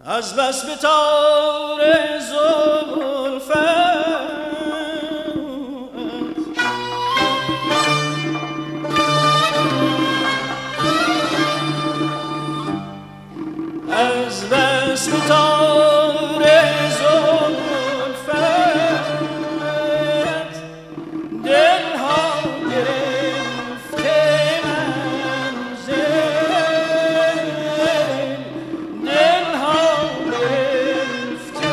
از بس به تار زلفت از بس به تار زلفت دلها گرفته منزل دلها گرفته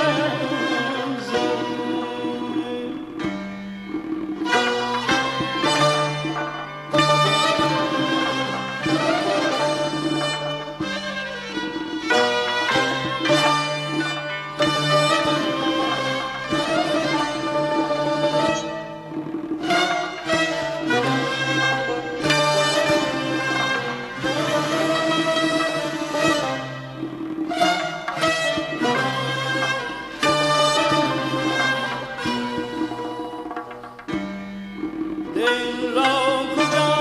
دل را کجا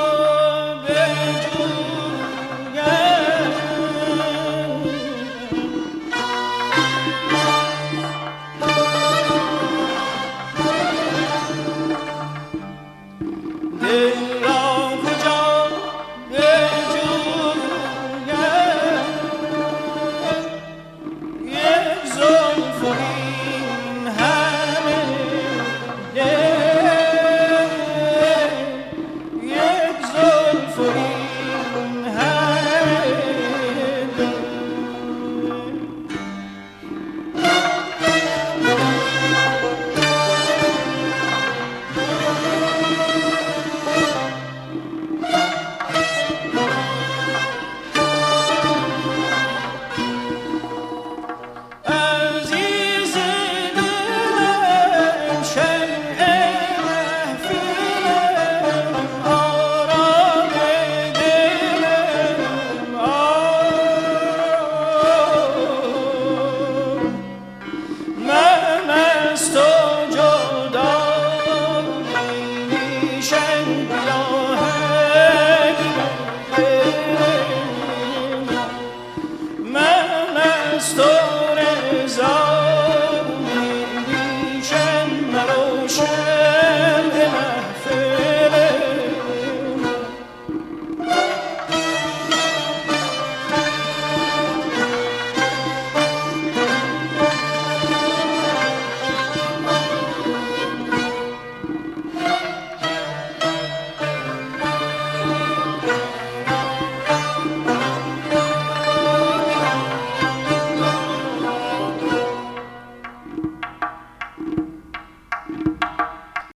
بجویم دل را کجا بجویم یک زلف و این همه من از تو رضا